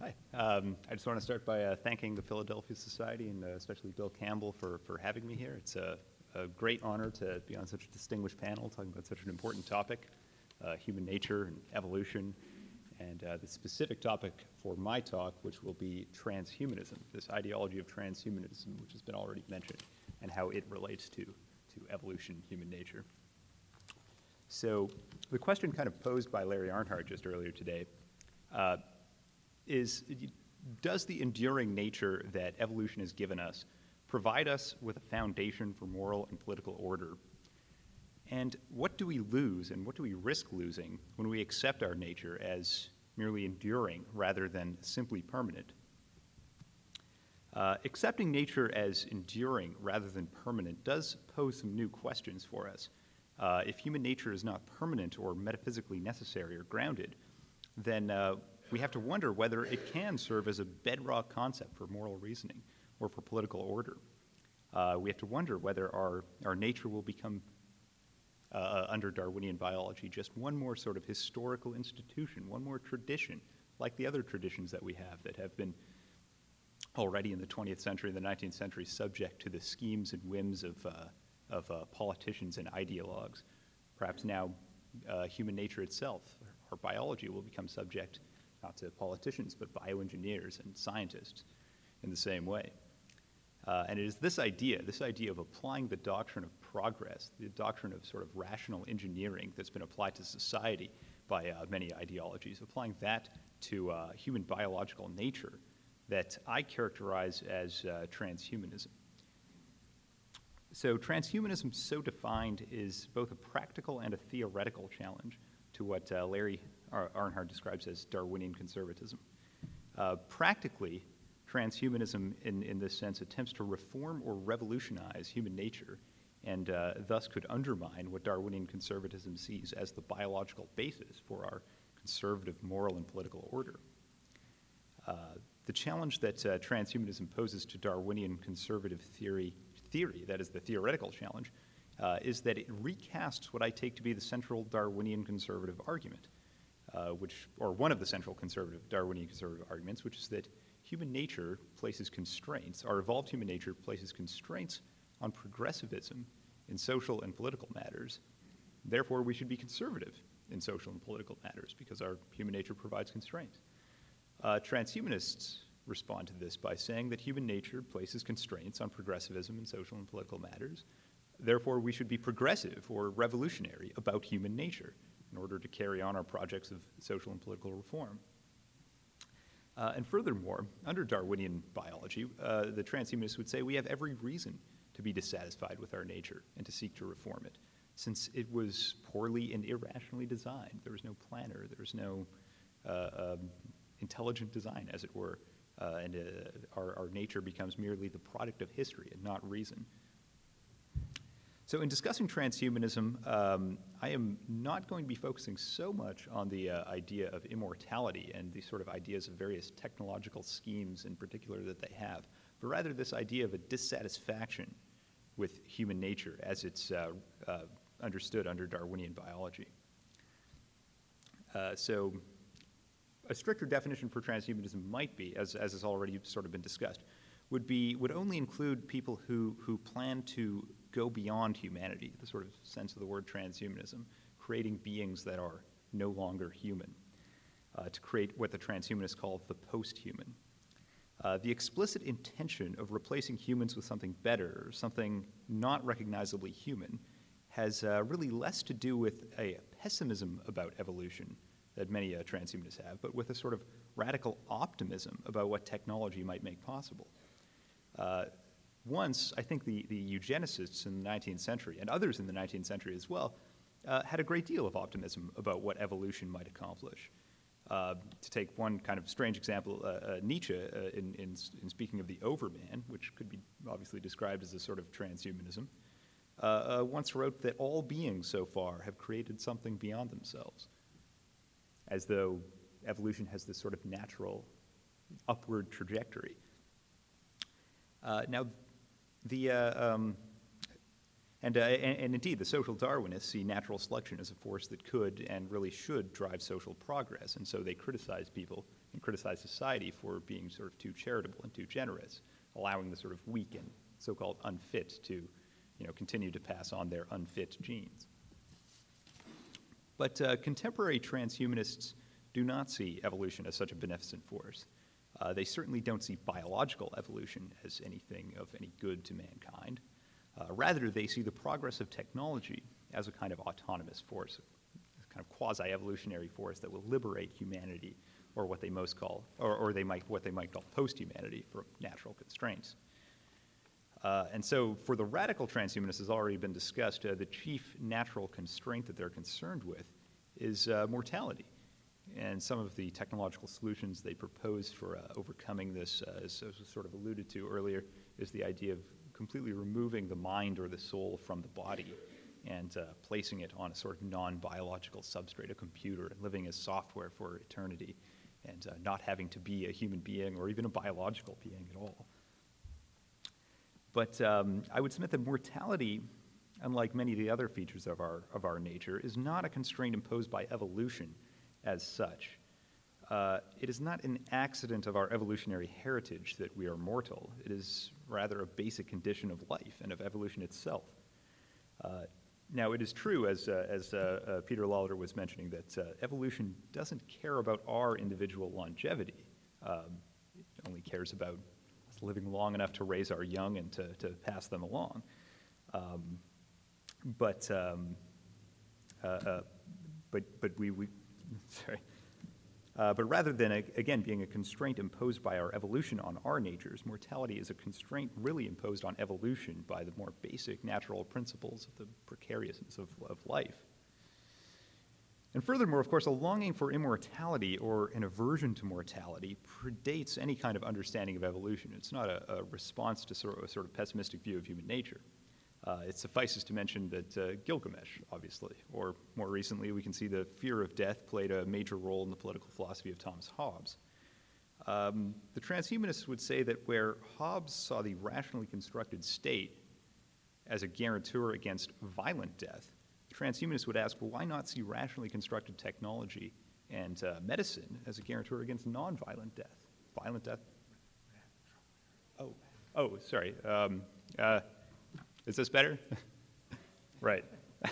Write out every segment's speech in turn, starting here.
Hi. I just want to start by thanking the Philadelphia Society and especially Bill Campbell for having me here. It's a great honor to be on such a distinguished panel talking about such an important topic, human nature and evolution, and the specific topic for my talk, which will be transhumanism, this ideology of transhumanism, which has been already mentioned, and how it relates to evolution, human nature. So the question kind of posed by Larry Arnhart just earlier today is, does the enduring nature that evolution has given us provide us with a foundation for moral and political order? And what do we lose and what do we risk losing when we accept our nature as merely enduring rather than simply permanent? Accepting nature as enduring rather than permanent does pose some new questions for us. If human nature is not permanent or metaphysically necessary or grounded, then we have to wonder whether it can serve as a bedrock concept for moral reasoning or for political order. We have to wonder whether our nature will become, under Darwinian biology, just one more sort of historical institution, one more tradition, like the other traditions that we have that have been already in the 20th century and the 19th century subject to the schemes and whims of politicians and ideologues. Perhaps now human nature itself, or biology, will become subject not to politicians, but bioengineers and scientists in the same way. And it is this idea of applying the doctrine of progress, the doctrine of sort of rational engineering that's been applied to society by many ideologies, applying that to human biological nature that I characterize as transhumanism. So transhumanism, so defined, is both a practical and a theoretical challenge to what Larry Arnhart describes as Darwinian conservatism. Practically, transhumanism in this sense attempts to reform or revolutionize human nature and thus could undermine what Darwinian conservatism sees as the biological basis for our conservative moral and political order. The challenge that transhumanism poses to Darwinian conservative theory, that is the theoretical challenge, is that it recasts what I take to be the central Darwinian conservative argument, or one of the central Darwinian conservative arguments, which is that human nature places constraints, our evolved human nature places constraints on progressivism in social and political matters. Therefore, we should be conservative in social and political matters because our human nature provides constraints. Transhumanists respond to this by saying that human nature places constraints on progressivism in social and political matters. Therefore, we should be progressive or revolutionary about human nature in order to carry on our projects of social and political reform. And furthermore, under Darwinian biology, the transhumanists would say we have every reason to be dissatisfied with our nature and to seek to reform it, since it was poorly and irrationally designed. There was no planner, there was no intelligent design, as it were, and our nature becomes merely the product of history and not reason. So in discussing transhumanism, I am not going to be focusing so much on the idea of immortality and the sort of ideas of various technological schemes in particular that they have, but rather this idea of a dissatisfaction with human nature as it's understood under Darwinian biology. So a stricter definition for transhumanism might be, as has already sort of been discussed, would only include people who plan to go beyond humanity, the sort of sense of the word transhumanism, creating beings that are no longer human, to create what the transhumanists call the post-human. The explicit intention of replacing humans with something better, something not recognizably human, has really less to do with a pessimism about evolution that many transhumanists have, but with a sort of radical optimism about what technology might make possible. Once, I think the eugenicists in the 19th century, and others in the 19th century as well, had a great deal of optimism about what evolution might accomplish. To take one kind of strange example, Nietzsche, in speaking of the Overman, which could be obviously described as a sort of transhumanism, once wrote that all beings so far have created something beyond themselves, as though evolution has this sort of natural upward trajectory. Now, And indeed, the social Darwinists see natural selection as a force that could and really should drive social progress. And so they criticize people and criticize society for being sort of too charitable and too generous, allowing the sort of weak and so-called unfit to, continue to pass on their unfit genes. But contemporary transhumanists do not see evolution as such a beneficent force. They certainly don't see biological evolution as anything of any good to mankind. Rather, they see the progress of technology as a kind of autonomous force, a kind of quasi-evolutionary force that will liberate humanity, or what they might call post-humanity from natural constraints. And so, for the radical transhumanists, as already been discussed, the chief natural constraint that they're concerned with is mortality. And some of the technological solutions they propose for overcoming this, as was sort of alluded to earlier, is the idea of completely removing the mind or the soul from the body and placing it on a sort of non-biological substrate, a computer, and living as software for eternity, and not having to be a human being or even a biological being at all. But I would submit that mortality, unlike many of the other features of our nature, is not a constraint imposed by evolution as such. It is not an accident of our evolutionary heritage that we are mortal. It is rather a basic condition of life and of evolution itself. Now, it is true, as Peter Lawler was mentioning, that evolution doesn't care about our individual longevity. It only cares about us living long enough to raise our young and to pass them along. But rather than, again, being a constraint imposed by our evolution on our natures, mortality is a constraint really imposed on evolution by the more basic natural principles of the precariousness of life. And furthermore, of course, a longing for immortality or an aversion to mortality predates any kind of understanding of evolution. It's not a response to a sort of pessimistic view of human nature. It suffices to mention that Gilgamesh, obviously, or more recently, we can see the fear of death played a major role in the political philosophy of Thomas Hobbes. The transhumanists would say that where Hobbes saw the rationally constructed state as a guarantor against violent death, transhumanists would ask, well, why not see rationally constructed technology and medicine as a guarantor against nonviolent death? Violent death? Oh, sorry. Is this better? Right.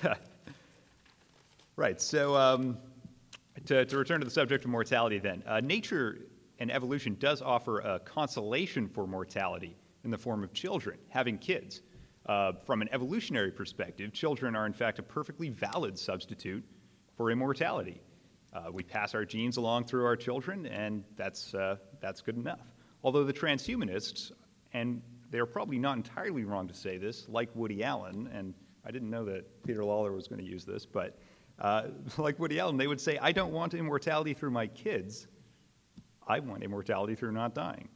Right. So to return to the subject of mortality then, nature and evolution does offer a consolation for mortality in the form of children, having kids. From an evolutionary perspective, children are in fact a perfectly valid substitute for immortality. We pass our genes along through our children, and that's good enough. Although the transhumanists, and they're probably not entirely wrong to say this, like Woody Allen, and I didn't know that Peter Lawler was going to use this, but like Woody Allen, they would say, I don't want immortality through my kids. I want immortality through not dying.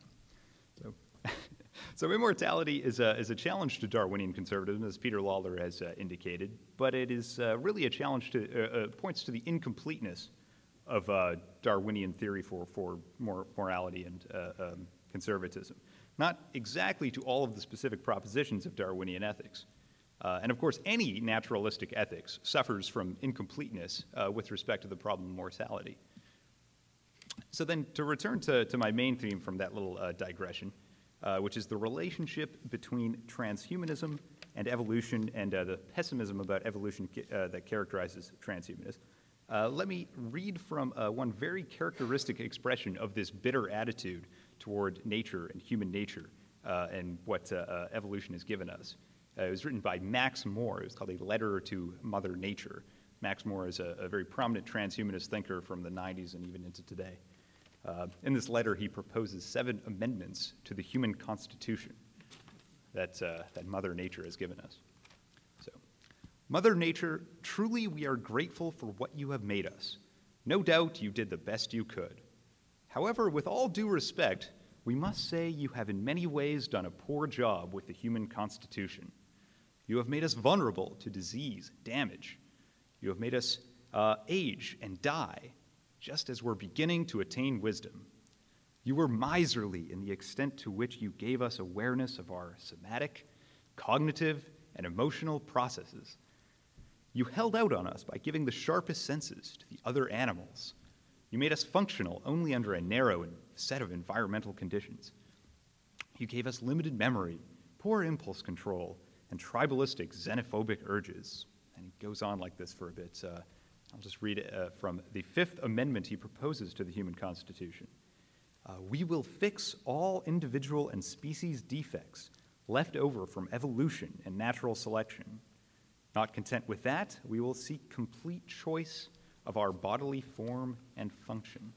So immortality is a challenge to Darwinian conservatism, as Peter Lawler has indicated, but it is really a challenge points to the incompleteness of Darwinian theory for morality and conservatism. Not exactly to all of the specific propositions of Darwinian ethics. And of course, any naturalistic ethics suffers from incompleteness with respect to the problem of mortality. So then, to return to my main theme from that little digression, which is the relationship between transhumanism and evolution and the pessimism about evolution that characterizes transhumanists, let me read from one very characteristic expression of this bitter attitude toward nature and human nature and what evolution has given us. It was written by Max More. It was called A Letter to Mother Nature. Max More is a very prominent transhumanist thinker from the 90s and even into today. In this letter, he proposes 7 amendments to the human constitution that Mother Nature has given us. So, Mother Nature, truly we are grateful for what you have made us. No doubt you did the best you could. However, with all due respect, we must say you have in many ways done a poor job with the human constitution. You have made us vulnerable to disease, damage. You have made us age and die, just as we're beginning to attain wisdom. You were miserly in the extent to which you gave us awareness of our somatic, cognitive, and emotional processes. You held out on us by giving the sharpest senses to the other animals. You made us functional only under a narrow set of environmental conditions. You gave us limited memory, poor impulse control, and tribalistic xenophobic urges. And he goes on like this for a bit. I'll just read it from the Fifth Amendment he proposes to the human constitution. We will fix all individual and species defects left over from evolution and natural selection. Not content with that, we will seek complete choice of our bodily form and function.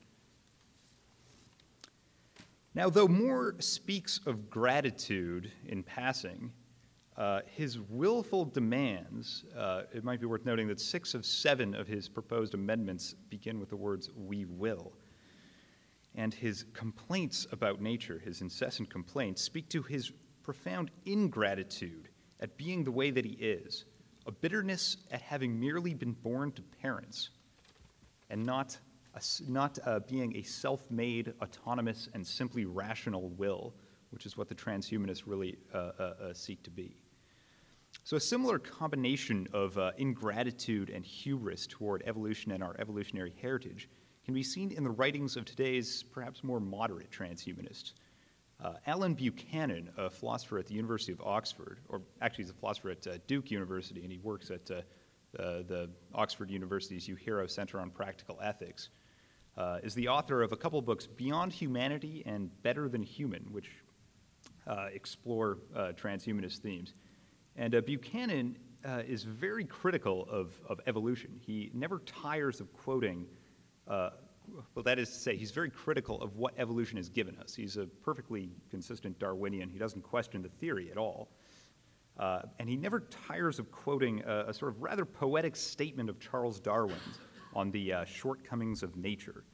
Now, though Moore speaks of gratitude in passing, his willful demands, it might be worth noting that 6 of 7 of his proposed amendments begin with the words, "we will." And his complaints about nature, his incessant complaints, speak to his profound ingratitude at being the way that he is, a bitterness at having merely been born to parents, and not being a self-made, autonomous, and simply rational will, which is what the transhumanists really seek to be. So a similar combination of ingratitude and hubris toward evolution and our evolutionary heritage can be seen in the writings of today's perhaps more moderate transhumanists. Alan Buchanan, a philosopher at the University of Oxford, or actually he's a philosopher at Duke University, and he works at the Oxford University's Uhiro Center on Practical Ethics, is the author of a couple books, Beyond Humanity and Better Than Human, which explore transhumanist themes. And Buchanan is very critical of evolution. He never tires of quoting, well, that is to say, he's very critical of what evolution has given us. He's a perfectly consistent Darwinian. He doesn't question the theory at all. And he never tires of quoting a sort of rather poetic statement of Charles Darwin's on the shortcomings of nature.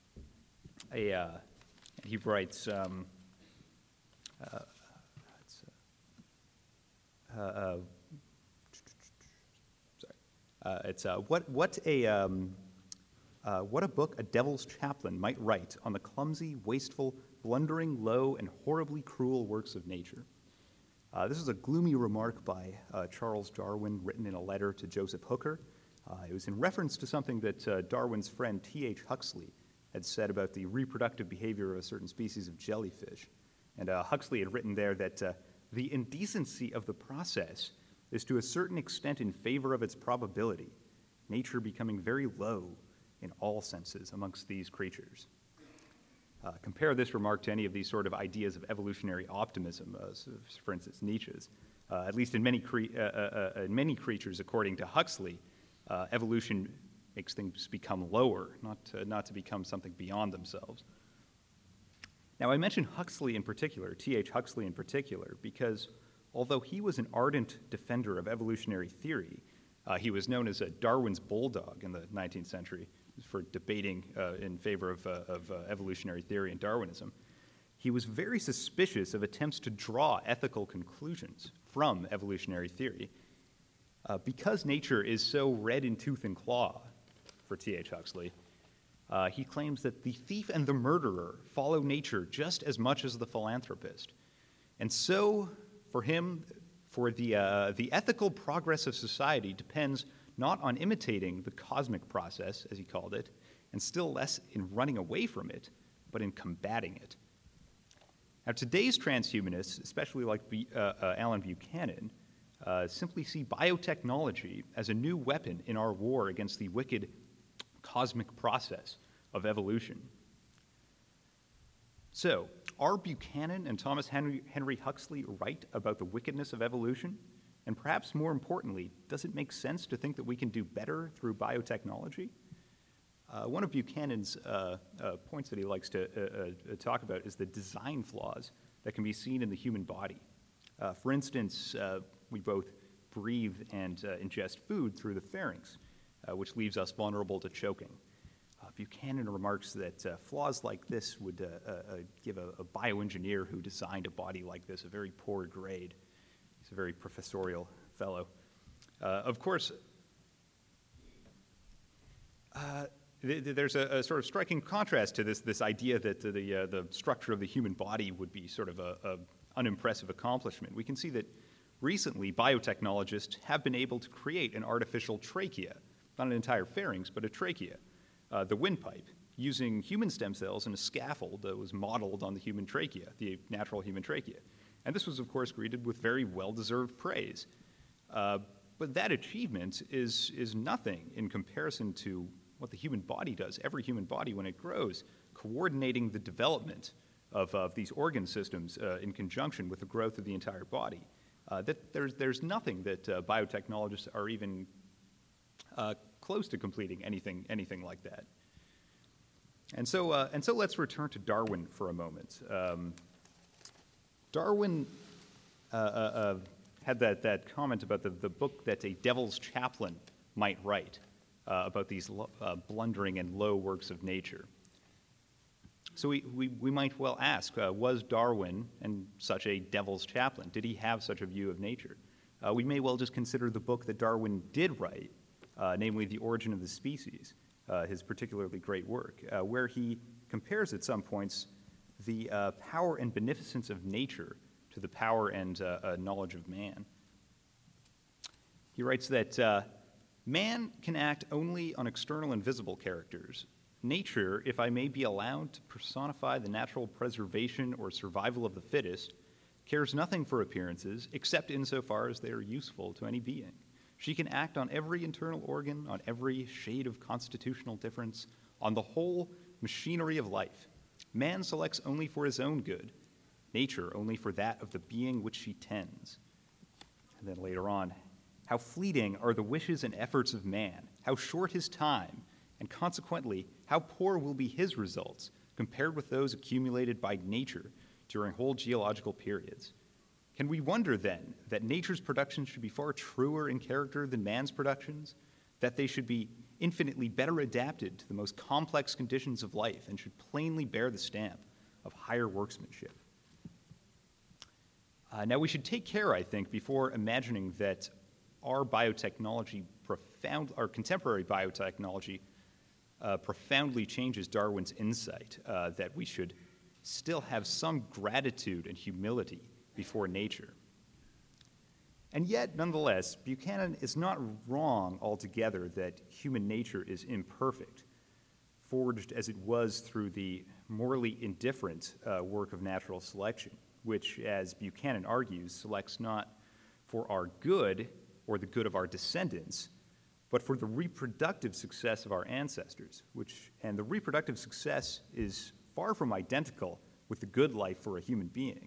He writes, what a book a devil's chaplain might write on the clumsy, wasteful, blundering, low, and horribly cruel works of nature. This is a gloomy remark by Charles Darwin written in a letter to Joseph Hooker. It was in reference to something that Darwin's friend T.H. Huxley had said about the reproductive behavior of a certain species of jellyfish. And Huxley had written there that the indecency of the process is to a certain extent in favor of its probability, nature becoming very low in all senses amongst these creatures. Compare this remark to any of these sort of ideas of evolutionary optimism, for instance, Nietzsche's. At least in many creatures, according to Huxley, evolution makes things become lower, not to become something beyond themselves. Now, I mention Huxley in particular, T.H. Huxley in particular, because although he was an ardent defender of evolutionary theory, he was known as a Darwin's bulldog in the 19th century for debating in favor of evolutionary theory and Darwinism. He was very suspicious of attempts to draw ethical conclusions from evolutionary theory. Because nature is so red in tooth and claw for T.H. Huxley, he claims that the thief and the murderer follow nature just as much as the philanthropist. And so, for him, for the ethical progress of society depends not on imitating the cosmic process, as he called it, and still less in running away from it, but in combating it. Now, today's transhumanists, especially like Alan Buchanan, simply see biotechnology as a new weapon in our war against the wicked cosmic process of evolution. So, are Buchanan and Thomas Henry Huxley right about the wickedness of evolution? And perhaps more importantly, does it make sense to think that we can do better through biotechnology? One of Buchanan's points that he likes to talk about is the design flaws that can be seen in the human body. For instance, we both breathe and ingest food through the pharynx, which leaves us vulnerable to choking. Buchanan remarks that flaws like this would give a bioengineer who designed a body like this a very poor grade. He's a very professorial fellow. Of course, there's a sort of striking contrast to this idea that the structure of the human body would be sort of a unimpressive accomplishment. We can see that Recently, biotechnologists have been able to create an artificial trachea, not an entire pharynx, but a trachea, the windpipe, using human stem cells and a scaffold that was modeled on the human trachea, the natural human trachea. And this was, of course, greeted with very well-deserved praise. But that achievement is nothing in comparison to what the human body does, every human body when it grows, coordinating the development of these organ systems in conjunction with the growth of the entire body. That there's nothing that biotechnologists are even close to completing anything like that. And so let's return to Darwin for a moment. Darwin had that comment about the book that a devil's chaplain might write about these blundering and low works of nature. So we might well ask, was Darwin and such a devil's chaplain? Did he have such a view of nature? We may well just consider the book that Darwin did write, namely The Origin of the Species, his particularly great work, where he compares at some points the power and beneficence of nature to the power and knowledge of man. He writes that man can act only on external and visible characters. Nature, if I may be allowed to personify the natural preservation or survival of the fittest, cares nothing for appearances except insofar as they are useful to any being. She can act on every internal organ, on every shade of constitutional difference, on the whole machinery of life. Man selects only for his own good, nature only for that of the being which she tends. And then later on, how fleeting are the wishes and efforts of man, how short his time, and consequently, how poor will be his results compared with those accumulated by nature during whole geological periods. Can we wonder then that nature's productions should be far truer in character than man's productions, that they should be infinitely better adapted to the most complex conditions of life and should plainly bear the stamp of higher workmanship? Now, we should take care, I think, before imagining that our contemporary biotechnology profoundly changes Darwin's insight, that we should still have some gratitude and humility before nature. And yet, nonetheless, Buchanan is not wrong altogether that human nature is imperfect, forged as it was through the morally indifferent work of natural selection, which, as Buchanan argues, selects not for our good or the good of our descendants, but for the reproductive success of our ancestors, and the reproductive success is far from identical with the good life for a human being.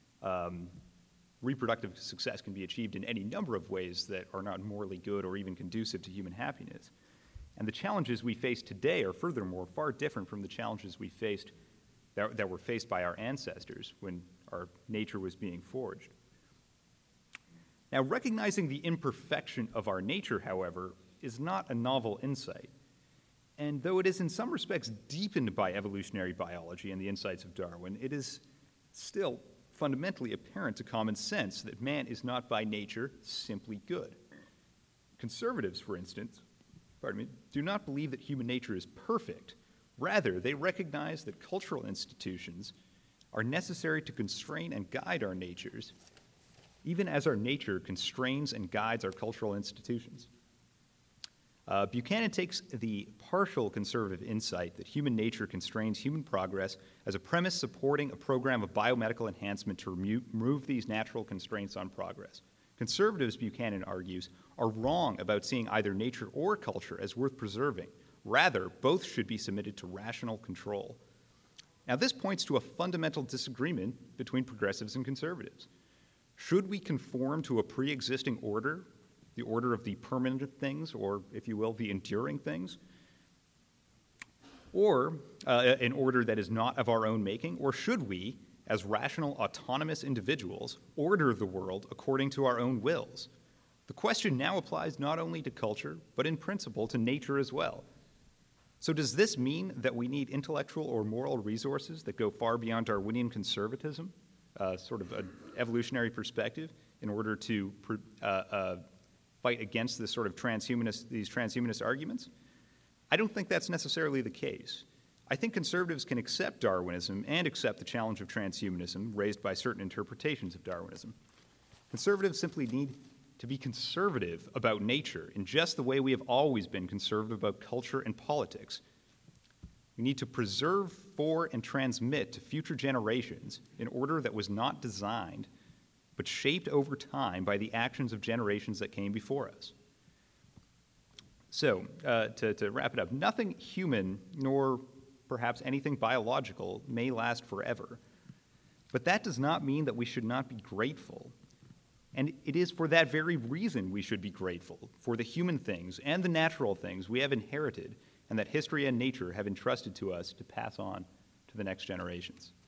Reproductive success can be achieved in any number of ways that are not morally good or even conducive to human happiness. And the challenges we face today are furthermore far different from the challenges we faced that were faced by our ancestors when our nature was being forged. Now, recognizing the imperfection of our nature, however, is not a novel insight. And though it is in some respects deepened by evolutionary biology and the insights of Darwin, it is still fundamentally apparent to common sense that man is not by nature simply good. Conservatives, for instance, do not believe that human nature is perfect. Rather, they recognize that cultural institutions are necessary to constrain and guide our natures, even as our nature constrains and guides our cultural institutions. Buchanan takes the partial conservative insight that human nature constrains human progress as a premise supporting a program of biomedical enhancement to remove these natural constraints on progress. Conservatives, Buchanan argues, are wrong about seeing either nature or culture as worth preserving. Rather, both should be submitted to rational control. Now, this points to a fundamental disagreement between progressives and conservatives. Should we conform to a pre-existing order, the order of the permanent things, or, if you will, the enduring things, or an order that is not of our own making? Or should we, as rational, autonomous individuals, order the world according to our own wills? The question now applies not only to culture, but in principle to nature as well. So does this mean that we need intellectual or moral resources that go far beyond Darwinian conservatism, sort of an evolutionary perspective, in order to fight against this sort of these transhumanist arguments? I don't think that's necessarily the case. I think conservatives can accept Darwinism and accept the challenge of transhumanism raised by certain interpretations of Darwinism. Conservatives simply need to be conservative about nature in just the way we have always been conservative about culture and politics. We need to preserve for and transmit to future generations an order that was not designed but shaped over time by the actions of generations that came before us. So, to wrap it up, nothing human nor perhaps anything biological may last forever, but that does not mean that we should not be grateful. And it is for that very reason we should be grateful for the human things and the natural things we have inherited and that history and nature have entrusted to us to pass on to the next generations.